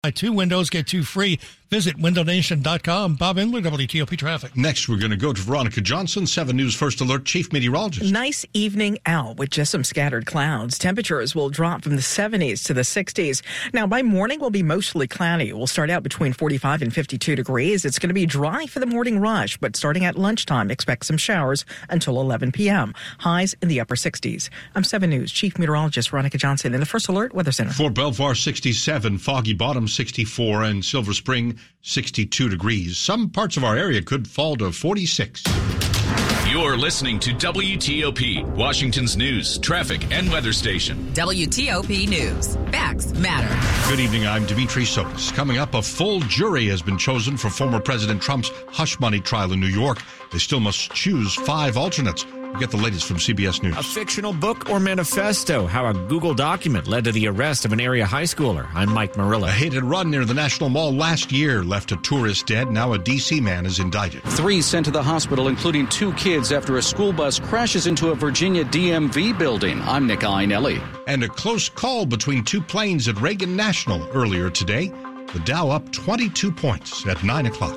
Buy 2 windows, get 2 free. Visit windownation.com. Bob Inler, WTOP Traffic. Next, we're going to go to Veronica Johnson, 7 News First Alert Chief Meteorologist. Nice evening out with just some scattered clouds. Temperatures will drop from the 70s to the 60s. Now, by morning, will be mostly cloudy. We'll start out between 45 and 52 degrees. It's going to be dry for the morning rush, but starting at lunchtime, expect some showers until 11 p.m. Highs in the upper 60s. I'm 7 News Chief Meteorologist Veronica Johnson in the First Alert Weather Center. Fort Belvoir, 67, Foggy Bottom, 64, and Silver Spring, 62 degrees. Some parts of our area could fall to 46. You're listening to WTOP, Washington's news, traffic, and weather station. WTOP News. Facts matter. Good evening, I'm Dimitri Sotis. Coming up, a full jury has been chosen for former President Trump's hush money trial in New York. They still must choose 5 alternates. We get the latest from CBS News. A fictional book or manifesto, how a Google document led to the arrest of an area high schooler. I'm Mike Marilla. A hit-and-run near the National Mall last year left a tourist dead. Now a D.C. man is indicted. 3 sent to the hospital, including 2 kids, after a school bus crashes into a Virginia DMV building. I'm Nick Einelli. And a close call between 2 planes at Reagan National earlier today. The Dow up 22 points at 9 o'clock.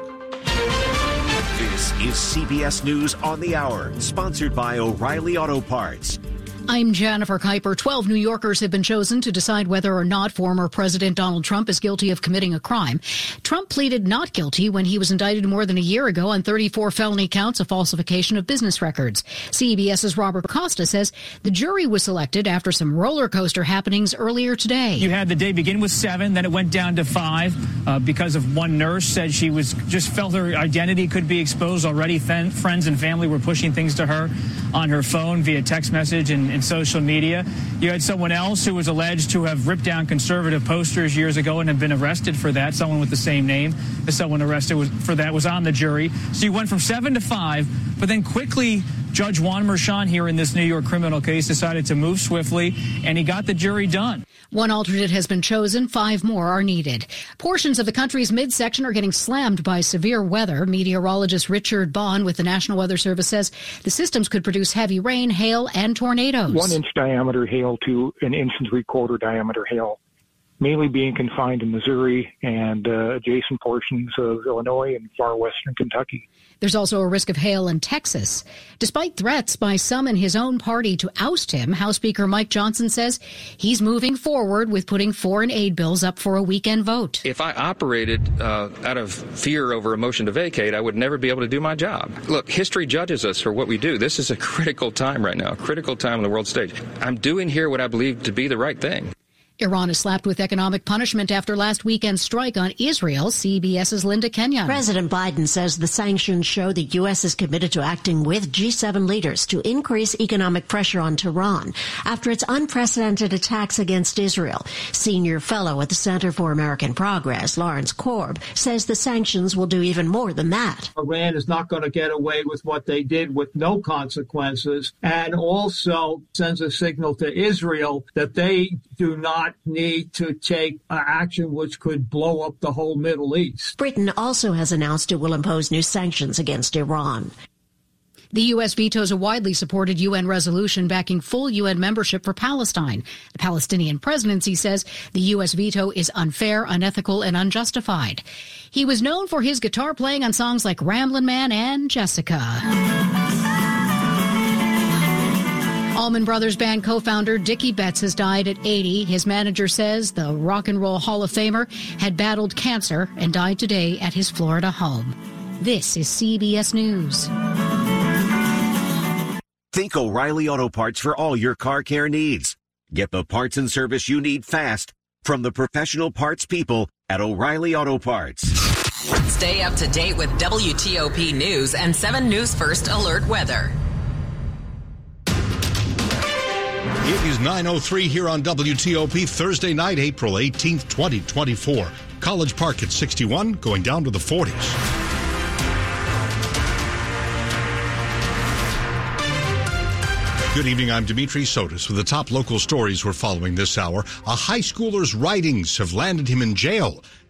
This is CBS News on the Hour, sponsored by O'Reilly Auto Parts. I'm Jennifer Kuiper. 12 New Yorkers have been chosen to decide whether or not former President Donald Trump is guilty of committing a crime. Trump pleaded not guilty when he was indicted more than a year ago on 34 felony counts of falsification of business records. CBS's Robert Costa says the jury was selected after some roller coaster happenings earlier today. You had the day begin with 7, then it went down to 5 because of one nurse said she was just felt her identity could be exposed already. Friends and family were pushing things to her on her phone via text message and social media. You had someone else who was alleged to have ripped down conservative posters years ago and have been arrested for that. Someone with the same name as someone arrested for that was on the jury. So you went from 7 to 5, but then quickly Judge Juan Merchan here in this New York criminal case decided to move swiftly, and he got the jury done. One alternate has been chosen. 5 more are needed. Portions of the country's midsection are getting slammed by severe weather. Meteorologist Richard Bond with the National Weather Service says the systems could produce heavy rain, hail, and tornadoes. 1-inch diameter hail to an 1 3/4 diameter hail, mainly being confined in Missouri and adjacent portions of Illinois and far western Kentucky. There's also a risk of hail in Texas. Despite threats by some in his own party to oust him, House Speaker Mike Johnson says he's moving forward with putting foreign aid bills up for a weekend vote. If I operated out of fear over a motion to vacate, I would never be able to do my job. Look, history judges us for what we do. This is a critical time right now, a critical time on the world stage. I'm doing here what I believe to be the right thing. Iran is slapped with economic punishment after last weekend's strike on Israel. CBS's Linda Kenyon. President Biden says the sanctions show the U.S. is committed to acting with G7 leaders to increase economic pressure on Tehran after its unprecedented attacks against Israel. Senior fellow at the Center for American Progress, Lawrence Korb, says the sanctions will do even more than that. Iran is not going to get away with what they did with no consequences, and also sends a signal to Israel that they do not need to take action which could blow up the whole Middle East. Britain also has announced it will impose new sanctions against Iran. The U.S. vetoes a widely supported UN resolution backing full UN membership for Palestine. The Palestinian presidency says the U.S. veto is unfair, unethical, and unjustified. He was known for his guitar playing on songs like Ramblin' Man and Jessica. Allman Brothers Band co-founder Dickie Betts has died at 80. His manager says the Rock and Roll Hall of Famer had battled cancer and died today at his Florida home. This is CBS News. Think O'Reilly Auto Parts for all your car care needs. Get the parts and service you need fast from the professional parts people at O'Reilly Auto Parts. Stay up to date with WTOP News and 7 News First Alert Weather. It is 9:03 here on WTOP, Thursday night, April 18th, 2024. College Park at 61, going down to the 40s. Good evening, I'm Dimitri Sotis with the top local stories we're following this hour. A high schooler's writings have landed him in jail.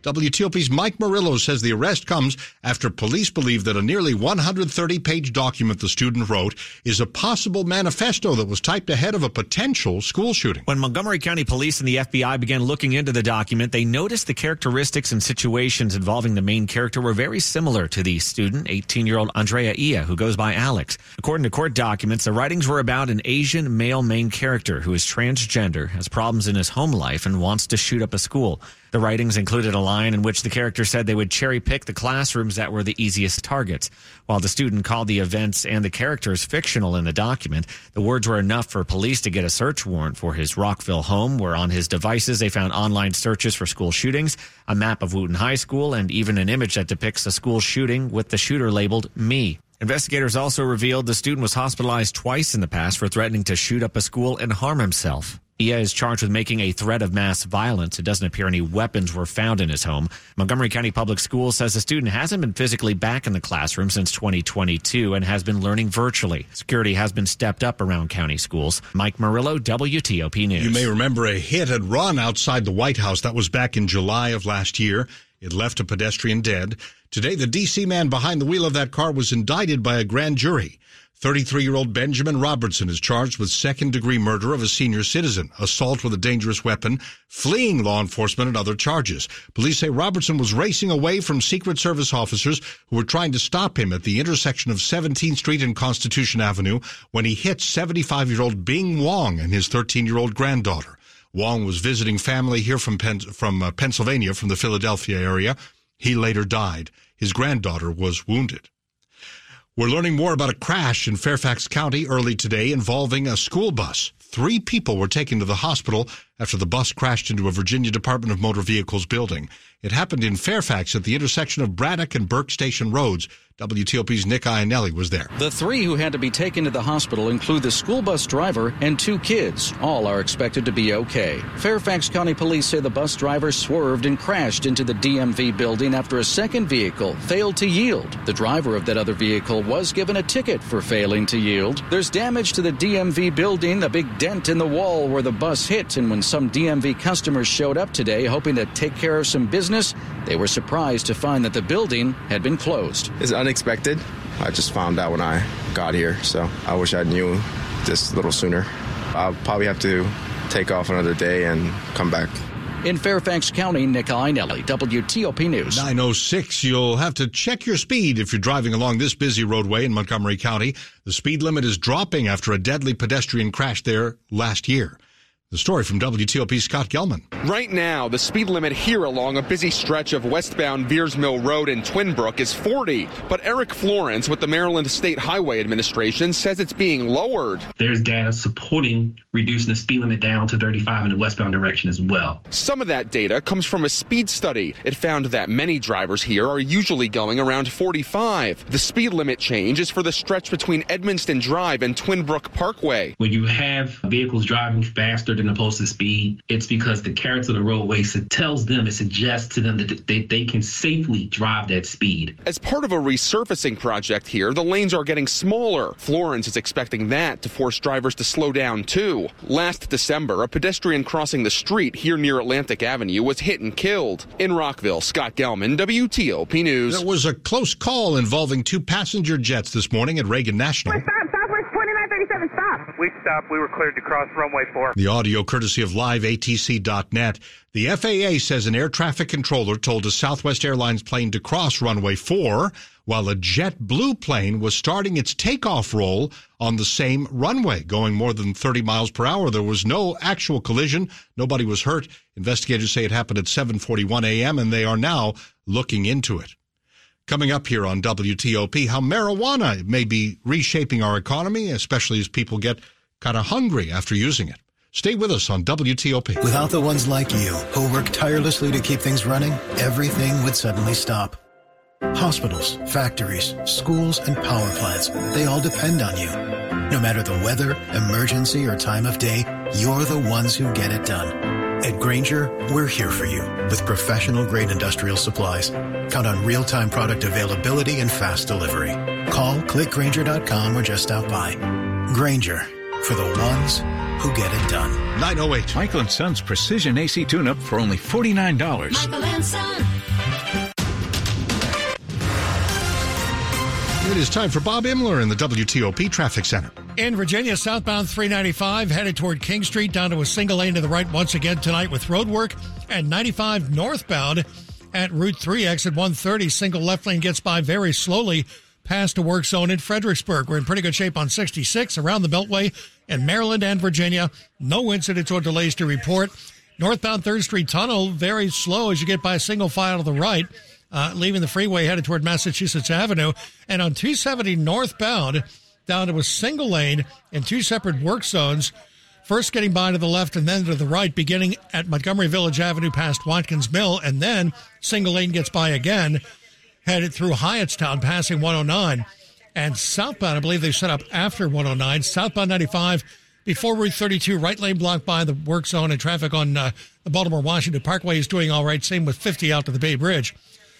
WTOP's Mike Murillo says the arrest comes after police believe that a nearly 130-page document the student wrote is a possible manifesto that was typed ahead of a potential school shooting. When Montgomery County Police and the FBI began looking into the document, they noticed the characteristics and situations involving the main character were very similar to the student, 18-year-old Andrea Ia, who goes by Alex. According to court documents, the writings were about an Asian male main character who is transgender, has problems in his home life, and wants to shoot up a school. The writings included a line in which the character said they would cherry-pick the classrooms that were the easiest targets. While the student called the events and the characters fictional in the document, the words were enough for police to get a search warrant for his Rockville home, where on his devices they found online searches for school shootings, a map of Wooten High School, and even an image that depicts a school shooting with the shooter labeled Me. Investigators also revealed the student was hospitalized twice in the past for threatening to shoot up a school and harm himself. Ia is charged with making a threat of mass violence. It doesn't appear any weapons were found in his home. Montgomery County Public Schools says the student hasn't been physically back in the classroom since 2022 and has been learning virtually. Security has been stepped up around county schools. Mike Murillo, WTOP News. You may remember a hit and run outside the White House. That was back in July of last year. It left a pedestrian dead. Today, the D.C. man behind the wheel of that car was indicted by a grand jury. 33-year-old Benjamin Robertson is charged with second-degree murder of a senior citizen, assault with a dangerous weapon, fleeing law enforcement, and other charges. Police say Robertson was racing away from Secret Service officers who were trying to stop him at the intersection of 17th Street and Constitution Avenue when he hit 75-year-old Bing Wong and his 13-year-old granddaughter. Wong was visiting family here from Pennsylvania, from the Philadelphia area. He later died. His granddaughter was wounded. We're learning more about a crash in Fairfax County early today involving a school bus. 3 people were taken to the hospital after the bus crashed into a Virginia Department of Motor Vehicles building. It happened in Fairfax at the intersection of Braddock and Burke Station Roads. WTOP's Nick Iannelli was there. The 3 who had to be taken to the hospital include the school bus driver and 2 kids. All are expected to be okay. Fairfax County Police say the bus driver swerved and crashed into the DMV building after a second vehicle failed to yield. The driver of that other vehicle was given a ticket for failing to yield. There's damage to the DMV building, a big dent in the wall where the bus hit, and when some DMV customers showed up today hoping to take care of some business, they were surprised to find that the building had been closed. It's unexpected. I just found out when I got here, so I wish I knew this a little sooner. I'll probably have to take off another day and come back. In Fairfax County, Nick Iannelli, WTOP News. 9:06, you'll have to check your speed if you're driving along this busy roadway in Montgomery County. The speed limit is dropping after a deadly pedestrian crash there last year. The story from WTOP's Scott Gelman. Right now, the speed limit here along a busy stretch of westbound Veers Mill Road in Twinbrook is 40. But Eric Florence with the Maryland State Highway Administration says it's being lowered. There's data supporting reducing the speed limit down to 35 in the westbound direction as well. Some of that data comes from a speed study. It found that many drivers here are usually going around 45. The speed limit change is for the stretch between Edmonston Drive and Twinbrook Parkway. When you have vehicles driving faster than opposed to speed, it's because the character of the roadway tells them, it suggests to them that they can safely drive that speed. As part of a resurfacing project here, the lanes are getting smaller. Florence is expecting that to force drivers to slow down too. Last December, a pedestrian crossing the street here near Atlantic Avenue was hit and killed. In Rockville, Scott Gelman, WTOP News. There was a close call involving 2 passenger jets this morning at Reagan National. Southwest 2937, stop. We stopped. We were cleared to cross runway 4. The audio courtesy of liveatc.net. The FAA says an air traffic controller told a Southwest Airlines plane to cross runway 4 while a JetBlue plane was starting its takeoff roll on the same runway, going more than 30 miles per hour. There was no actual collision. Nobody was hurt. Investigators say it happened at 7:41 a.m., and they are now looking into it. Coming up here on WTOP, how marijuana may be reshaping our economy, especially as people get kind of hungry after using it. Stay with us on WTOP. Without the ones like you who work tirelessly to keep things running, everything would suddenly stop. Hospitals, factories, schools, and power plants, they all depend on you. No matter the weather, emergency, or time of day, you're the ones who get it done. At Grainger, we're here for you with professional-grade industrial supplies. Count on real-time product availability and fast delivery. Call, clickgrainger.com, or just stop by. Grainger, for the ones who get it done. 9:08. Michael & Son's Precision AC Tune-Up for only $49. Michael & Son. It is time for Bob Imler in the WTOP Traffic Center. In Virginia, southbound 395 headed toward King Street down to a single lane to the right once again tonight with road work. And 95 northbound at Route 3, exit 130, single left lane gets by very slowly past a work zone in Fredericksburg. We're in pretty good shape on 66 around the Beltway in Maryland and Virginia. No incidents or delays to report. Northbound 3rd Street Tunnel, very slow as you get by a single file to the right, leaving the freeway headed toward Massachusetts Avenue. And on 270 northbound, down to a single lane in two separate work zones, first getting by to the left and then to the right, beginning at Montgomery Village Avenue past Watkins Mill, and then single lane gets by again, headed through Hyattstown, passing 109. And southbound, I believe they set up after 109, southbound 95, before Route 32, right lane blocked by the work zone, and traffic on the Baltimore-Washington Parkway is doing all right. Same with 50 out to the Bay Bridge.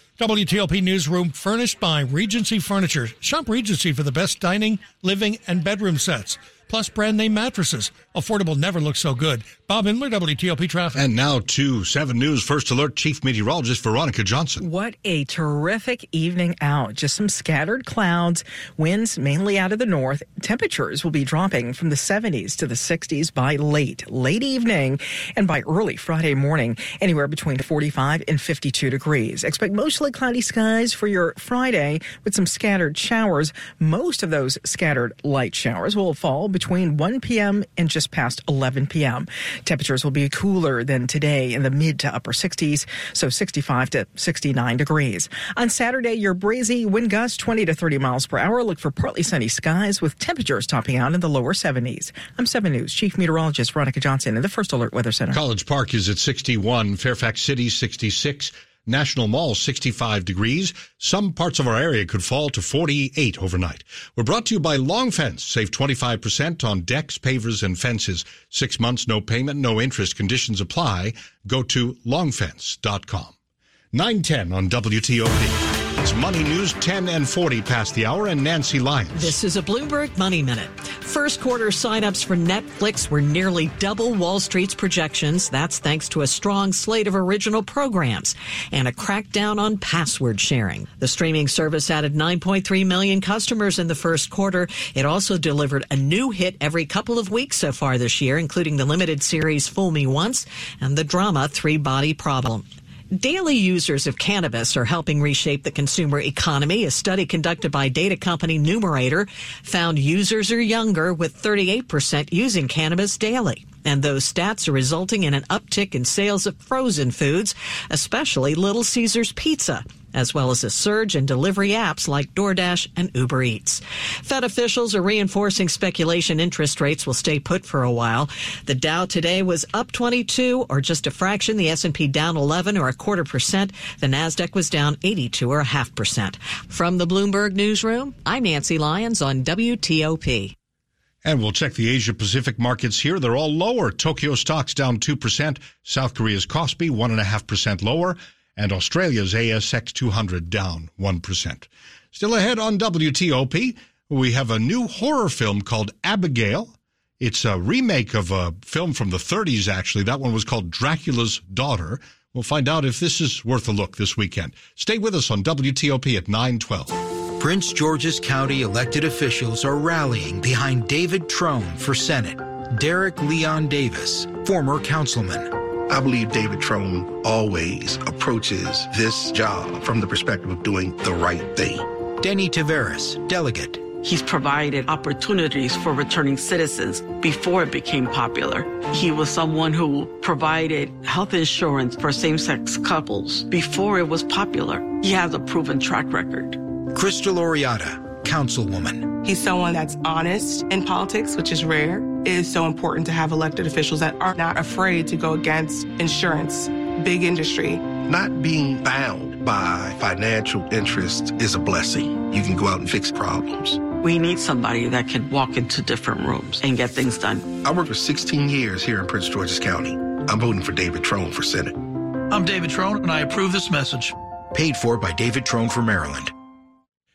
WTOP Newsroom furnished by Regency Furniture. Shop Regency for the best dining, living, and bedroom sets. Plus brand name mattresses. Affordable never looks so good. Bob Imler, WTOP Traffic. And now to 7 News First Alert Chief Meteorologist Veronica Johnson. What a terrific evening out. Just some scattered clouds, winds mainly out of the north. Temperatures will be dropping from the 70s to the 60s by late evening, and by early Friday morning, anywhere between 45 and 52 degrees. Expect mostly cloudy skies for your Friday with some scattered showers. Most of those scattered light showers will fall between 1 p.m. and just past 11 p.m. Temperatures will be cooler than today in the mid to upper 60s, so 65 to 69 degrees. On Saturday, your breezy wind gusts 20 to 30 miles per hour. Look for partly sunny skies with temperatures topping out in the lower 70s. I'm 7 News Chief Meteorologist Veronica Johnson in the First Alert Weather Center. College Park is at 61, Fairfax City 66, National Mall 65 degrees. Some parts of our area could fall to 48 overnight. We're brought to you by Long Fence. Save 25% on decks, pavers, and fences. 6 months, no payment, no interest. Conditions apply. Go to longfence.com. 9:10 on WTOP. It's Money News, 10 and 40 past the hour, and Nancy Lyons. This is a Bloomberg Money Minute. First quarter signups for Netflix were nearly double Wall Street's projections. That's thanks to a strong slate of original programs and a crackdown on password sharing. The streaming service added 9.3 million customers in the first quarter. It also delivered a new hit every couple of weeks so far this year, including the limited series Fool Me Once and the drama Three Body Problem. Daily users of cannabis are helping reshape the consumer economy. A study conducted by data company Numerator found users are younger, with 38% using cannabis daily. And those stats are resulting in an uptick in sales of frozen foods, especially Little Caesars Pizza, as well as a surge in delivery apps like DoorDash and Uber Eats. Fed officials are reinforcing speculation interest rates will stay put for a while. The Dow today was up 22, or just a fraction. The S&P down 11, or 0.25%. The Nasdaq was down 82, or 0.5%. From the Bloomberg Newsroom, I'm Nancy Lyons on WTOP. And we'll check the Asia-Pacific markets here. They're all lower. Tokyo stocks down 2%. South Korea's Kospi 1.5% lower. And Australia's ASX 200 down 1%. Still ahead on WTOP, we have a new horror film called Abigail. It's a remake of a film from the 30s, actually. That one was called Dracula's Daughter. We'll find out if this is worth a look this weekend. Stay with us on WTOP at 9:12. Prince George's County elected officials are rallying behind David Trone for Senate. Derek Leon Davis, former councilman. I believe David Trone always approaches this job from the perspective of doing the right thing. Denny Taveras, delegate. He's provided opportunities for returning citizens before it became popular. He was someone who provided health insurance for same-sex couples before it was popular. He has a proven track record. Crystal Oriata, councilwoman. He's someone that's honest in politics, which is rare. It is so important to have elected officials that are not afraid to go against insurance, big industry. Not being bound by financial interest is a blessing. You can go out and fix problems. We need somebody that can walk into different rooms and get things done. I worked for 16 years here in Prince George's County. I'm voting for David Trone for Senate. I'm David Trone, and I approve this message. Paid for by David Trone for Maryland.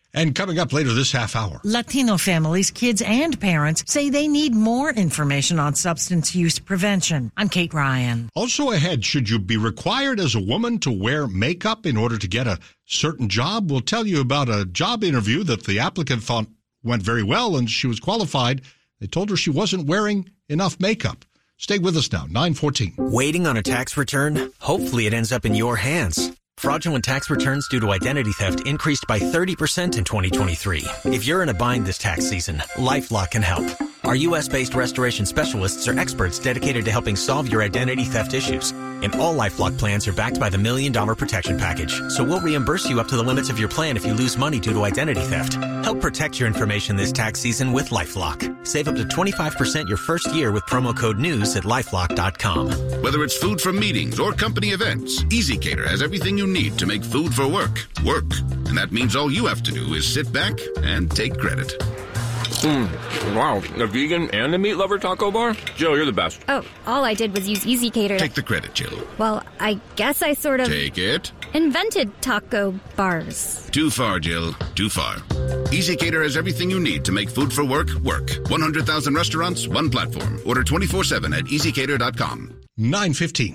And coming up later this half hour. Latino families, kids, and parents say they need more information on substance use prevention. I'm Kate Ryan. Also ahead, should you be required as a woman to wear makeup in order to get a certain job? We'll tell you about a job interview that the applicant thought went very well and she was qualified. They told her she wasn't wearing enough makeup. Stay with us now, 9:14. Waiting on a tax return? Hopefully it ends up in your hands. Fraudulent tax returns due to identity theft increased by 30% in 2023. If you're in a bind this tax season, LifeLock can help. Our U.S.-based restoration specialists are experts dedicated to helping solve your identity theft issues. And all LifeLock plans are backed by the $1 Million Protection Package. So we'll reimburse you up to the limits of your plan if you lose money due to identity theft. Help protect your information this tax season with LifeLock. Save up to 25% your first year with promo code NEWS at LifeLock.com. Whether it's food for meetings or company events, EasyCater has everything you need to make food for work. And that means all you have to do is sit back and take credit. Wow, a vegan and a meat lover taco bar? Jill, you're the best. Oh, all I did was use EasyCater. Take the credit, Jill. Well, I guess I sort of... Take it. Invented taco bars. Too far, Jill. Too far. EasyCater has everything you need to make food for work. 100,000 restaurants, one platform. Order 24/7 at EasyCater.com. 9:15.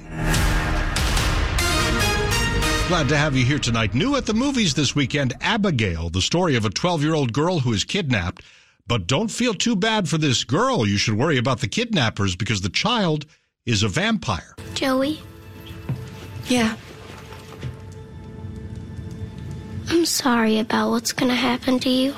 Glad to have you here tonight. New at the movies this weekend, Abigail, the story of a 12-year-old girl who is kidnapped. But don't feel too bad for this girl. You should worry about the kidnappers because the child is a vampire. Joey? Yeah. I'm sorry about what's going to happen to you.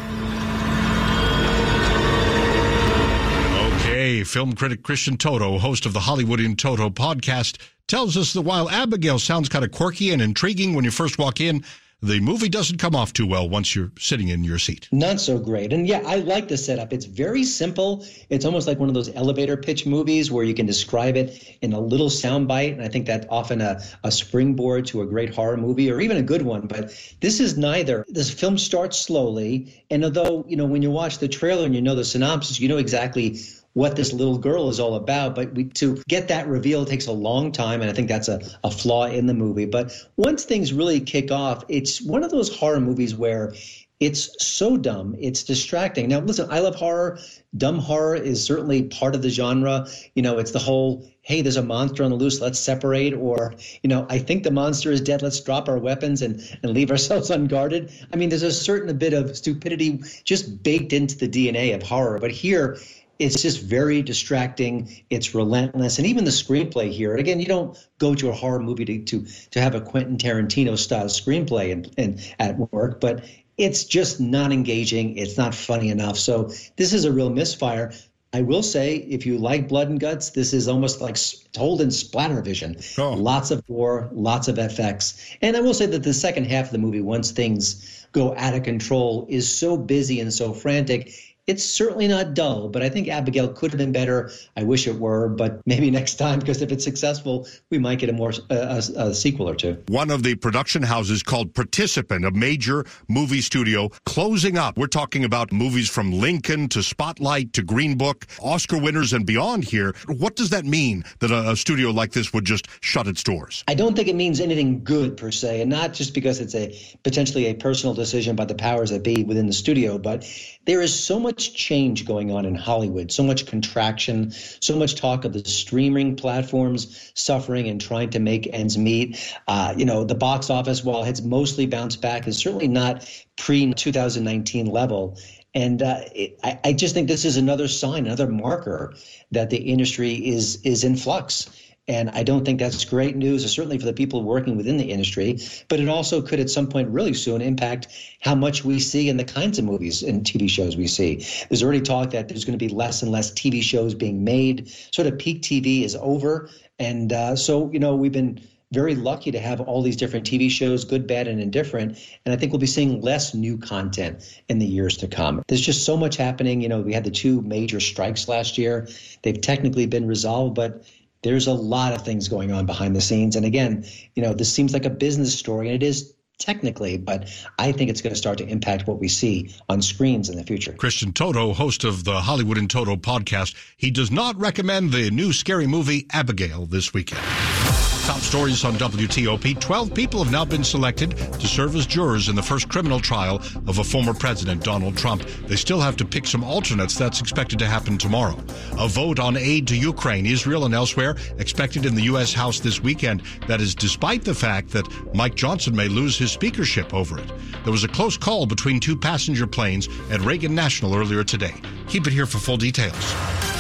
Okay, film critic Christian Toto, host of the Hollywood in Toto podcast, tells us that while Abigail sounds kind of quirky and intriguing when you first walk in, the movie doesn't come off too well once you're sitting in your seat. Not so great. And yeah, I like the setup. It's very simple. It's almost like one of those elevator pitch movies where you can describe it in a little soundbite. And I think that's often a springboard to a great horror movie or even a good one. But this is neither. This film starts slowly. And although, you know, when you watch the trailer and you know the synopsis, you know exactly what this little girl is all about. But to get that reveal takes a long time, and I think that's a flaw in the movie. But once things really kick off, it's one of those horror movies where it's so dumb, it's distracting. Now, listen, I love horror. Dumb horror is certainly part of the genre. You know, it's the whole, hey, there's a monster on the loose, let's separate. Or, you know, I think the monster is dead, let's drop our weapons and leave ourselves unguarded. I mean, there's a certain bit of stupidity just baked into the DNA of horror. But here, it's just very distracting. It's relentless. And even the screenplay here, and again, you don't go to a horror movie to have a Quentin Tarantino style screenplay and at work, but it's just not engaging. It's not funny enough. So this is a real misfire. I will say, if you like blood and guts, this is almost like told in splatter vision. Oh. Lots of gore, lots of FX. And I will say that the second half of the movie, once things go out of control, is so busy and so frantic. It's certainly not dull, but I think Abigail could have been better. I wish it were, but maybe next time, because if it's successful, we might get a sequel or two. One of the production houses called Participant, a major movie studio, closing up. We're talking about movies from Lincoln to Spotlight to Green Book, Oscar winners and beyond here. What does that mean that a studio like this would just shut its doors? I don't think it means anything good per se, and not just because it's potentially a personal decision by the powers that be within the studio, but there is so much change going on in Hollywood, so much contraction, so much talk of the streaming platforms suffering and trying to make ends meet. The box office, while it's mostly bounced back, is certainly not pre-2019 level. And I just think this is another sign, another marker that the industry is in flux. And I don't think that's great news, certainly for the people working within the industry, but it also could at some point really soon impact how much we see and the kinds of movies and TV shows we see. There's already talk that there's going to be less and less TV shows being made. Sort of peak TV is over. And so, we've been very lucky to have all these different TV shows, good, bad, and indifferent. And I think we'll be seeing less new content in the years to come. There's just so much happening. We had the 2 major strikes last year. They've technically been resolved, but there's a lot of things going on behind the scenes. And again, this seems like a business story, and it is technically, but I think it's going to start to impact what we see on screens in the future. Christian Toto, host of the Hollywood in Toto podcast. He does not recommend the new scary movie Abigail this weekend. Top stories on WTOP. 12 people have now been selected to serve as jurors in the first criminal trial of a former president, Donald Trump. They still have to pick some alternates. That's expected to happen tomorrow. A vote on aid to Ukraine, Israel, and elsewhere expected in the U.S. House this weekend. That is despite the fact that Mike Johnson may lose his speakership over it. There was a close call between two passenger planes at Reagan National earlier today. Keep it here for full details.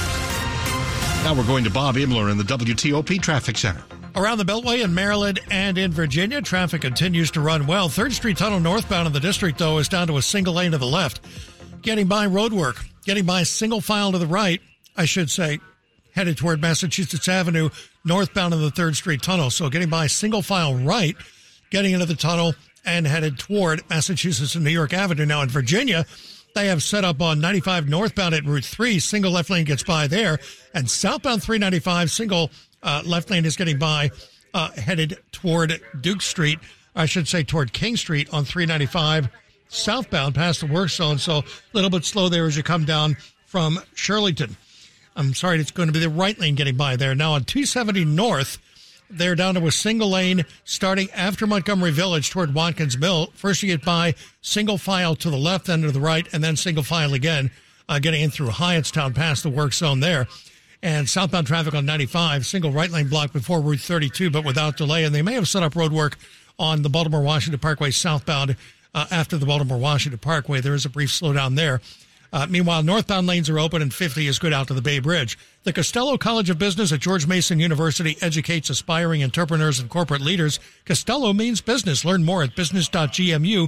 Now we're going to Bob Imler in the WTOP Traffic Center. Around the Beltway in Maryland and in Virginia, traffic continues to run well. 3rd Street Tunnel northbound in the district, though, is down to a single lane to the left. Getting by roadwork, getting by single file to the right, I should say, headed toward Massachusetts Avenue northbound in the 3rd Street Tunnel. So getting by single file right, getting into the tunnel and headed toward Massachusetts and New York Avenue. Now in Virginia, they have set up on 95 northbound at Route 3. Single left lane gets by there. And southbound 395, single left lane is getting by, headed toward Duke Street. I should say toward King Street on 395 southbound past the work zone. So a little bit slow there as you come down from Shirleyton. I'm sorry, it's going to be the right lane getting by there. Now on 270 north, they're down to a single lane starting after Montgomery Village toward Watkins Mill. First you get by single file to the left, then to the right, and then single file again, getting in through Hyattstown past the work zone there. And southbound traffic on 95, single right lane block before Route 32, but without delay. And they may have set up road work on the Baltimore-Washington Parkway southbound after the Baltimore-Washington Parkway. There is a brief slowdown there. Meanwhile, northbound lanes are open and 50 is good out to the Bay Bridge. The Costello College of Business at George Mason University educates aspiring entrepreneurs and corporate leaders. Costello means business. Learn more at business.gmu.edu.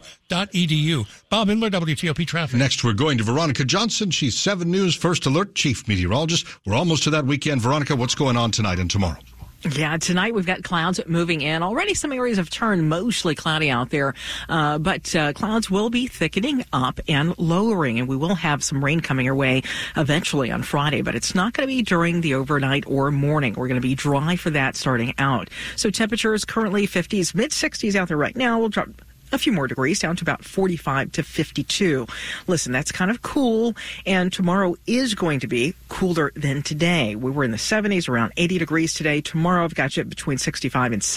Bob Imler, WTOP Traffic. Next, we're going to Veronica Johnson. She's 7 News First Alert Chief Meteorologist. We're almost to that weekend. Veronica, what's going on tonight and tomorrow? Yeah, tonight we've got clouds moving in. Already some areas have turned mostly cloudy out there, but clouds will be thickening up and lowering, and we will have some rain coming our way eventually on Friday, but it's not going to be during the overnight or morning. We're going to be dry for that starting out. So temperatures currently 50s, mid-60s out there right now. We'll drop a few more degrees down to about 45 to 52. Listen, that's kind of cool, and tomorrow is going to be cooler than today. We were in the 70s, around 80 degrees today. Tomorrow I've got you between 65 and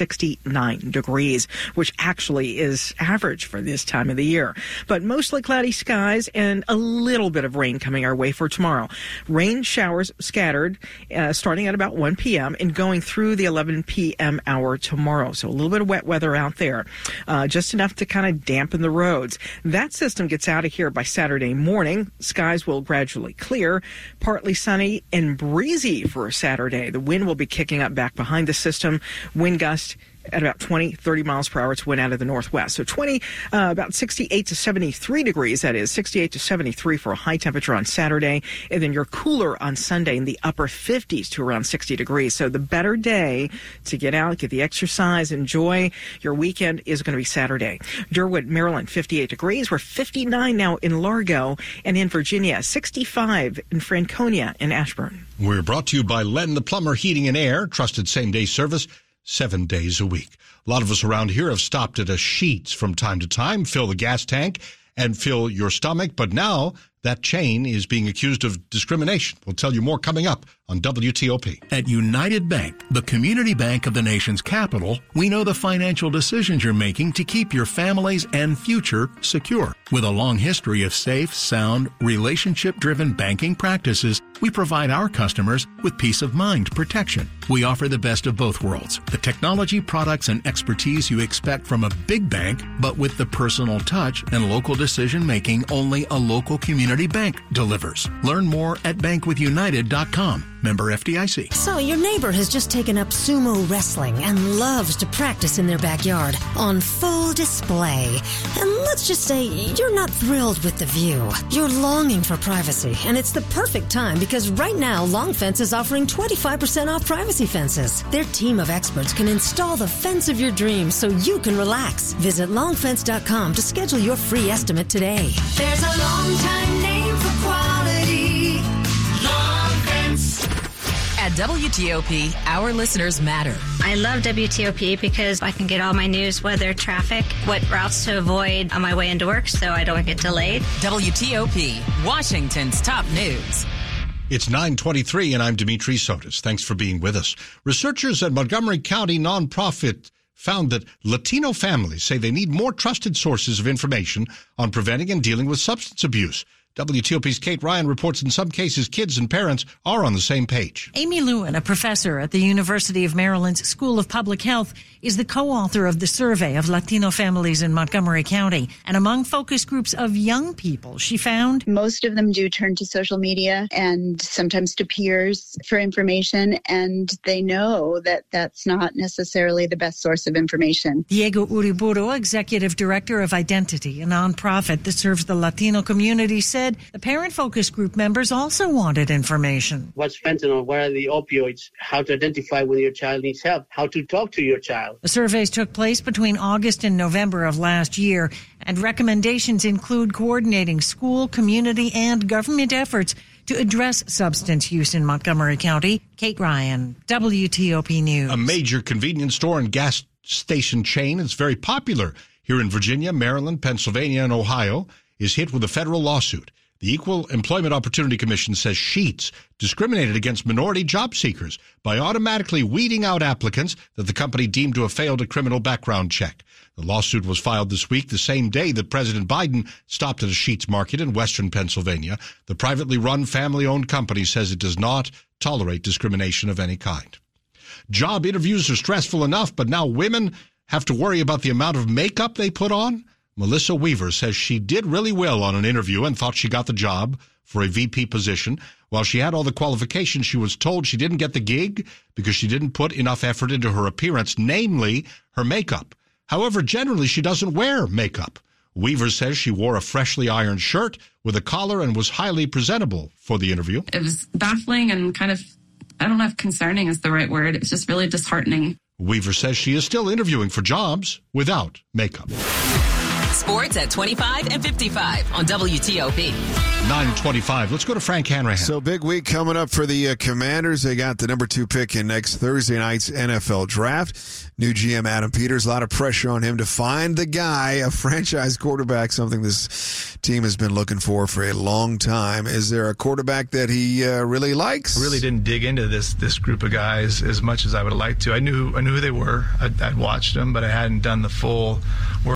69 degrees, which actually is average for this time of the year. But mostly cloudy skies and a little bit of rain coming our way for tomorrow. Rain showers scattered starting at about 1 p.m. and going through the 11 p.m. hour tomorrow. So a little bit of wet weather out there. Just enough to kind of dampen the roads. That system gets out of here by Saturday morning. Skies will gradually clear, partly sunny and breezy for Saturday. The wind will be kicking up back behind the system. Wind gust at about 20, 30 miles per hour to wind out of the northwest. So about 68 to 73 degrees, that is, 68 to 73 for a high temperature on Saturday. And then you're cooler on Sunday in the upper 50s to around 60 degrees. So the better day to get out, get the exercise, enjoy your weekend is going to be Saturday. Durwood, Maryland, 58 degrees. We're 59 now in Largo, and in Virginia, 65 in Franconia and Ashburn. We're brought to you by Len the Plumber Heating and Air, trusted same-day service 7 days a week. A lot of us around here have stopped at a Sheetz from time to time, fill the gas tank and fill your stomach. But now that chain is being accused of discrimination. We'll tell you more coming up on WTOP. At United Bank, the community bank of the nation's capital, we know the financial decisions you're making to keep your families and future secure. With a long history of safe, sound, relationship-driven banking practices, we provide our customers with peace of mind protection. We offer the best of both worlds, the technology, products, and expertise you expect from a big bank, but with the personal touch and local decision-making only a local community bank delivers. Learn more at bankwithunited.com. Member FDIC. So your neighbor has just taken up sumo wrestling and loves to practice in their backyard on full display. And let's just say you're not thrilled with the view. You're longing for privacy, and it's the perfect time because right now Long Fence is offering 25% off privacy fences. Their team of experts can install the fence of your dreams so you can relax. Visit longfence.com to schedule your free estimate today. There's a long time name for quality. Long Fence. At WTOP, our listeners matter. I love WTOP because I can get all my news, weather, traffic, what routes to avoid on my way into work so I don't get delayed. WTOP, Washington's top news. It's 9:23, and I'm Dimitri Sotis. Thanks for being with us. Researchers at Montgomery County nonprofit found that Latino families say they need more trusted sources of information on preventing and dealing with substance abuse. WTOP's Kate Ryan reports in some cases kids and parents are on the same page. Amy Lewin, a professor at the University of Maryland's School of Public Health, is the co-author of the survey of Latino families in Montgomery County. And among focus groups of young people, she found most of them do turn to social media and sometimes to peers for information, and they know that that's not necessarily the best source of information. Diego Uriburu, executive director of Identity, a nonprofit that serves the Latino community, said the parent focus group members also wanted information. What's fentanyl? What are the opioids? How to identify when your child needs help? How to talk to your child? The surveys took place between August and November of last year, and recommendations include coordinating school, community, and government efforts to address substance use in Montgomery County. Kate Ryan, WTOP News. A major convenience store and gas station chain is very popular here in Virginia, Maryland, Pennsylvania, and Ohio is hit with a federal lawsuit. The Equal Employment Opportunity Commission says Sheetz discriminated against minority job seekers by automatically weeding out applicants that the company deemed to have failed a criminal background check. The lawsuit was filed this week, the same day that President Biden stopped at a Sheetz market in western Pennsylvania. The privately run, family-owned company says it does not tolerate discrimination of any kind. Job interviews are stressful enough, but now women have to worry about the amount of makeup they put on. Melissa Weaver says she did really well on an interview and thought she got the job for a VP position. While she had all the qualifications, she was told she didn't get the gig because she didn't put enough effort into her appearance, namely her makeup. However, generally she doesn't wear makeup. Weaver says she wore a freshly ironed shirt with a collar and was highly presentable for the interview. It was baffling and kind of, I don't know if concerning is the right word. It's just really disheartening. Weaver says she is still interviewing for jobs without makeup. Sports at 25 and 55 on WTOP. 9:25. Let's go to Frank Hanrahan. So big week coming up for the Commanders. They got the number 2 pick in next Thursday night's NFL draft. New GM Adam Peters, a lot of pressure on him to find the guy, a franchise quarterback, something this team has been looking for a long time. Is there a quarterback that he really likes? I really didn't dig into this group of guys as much as I would have liked to. I knew who they were. I'd watched them, but I hadn't done the full work.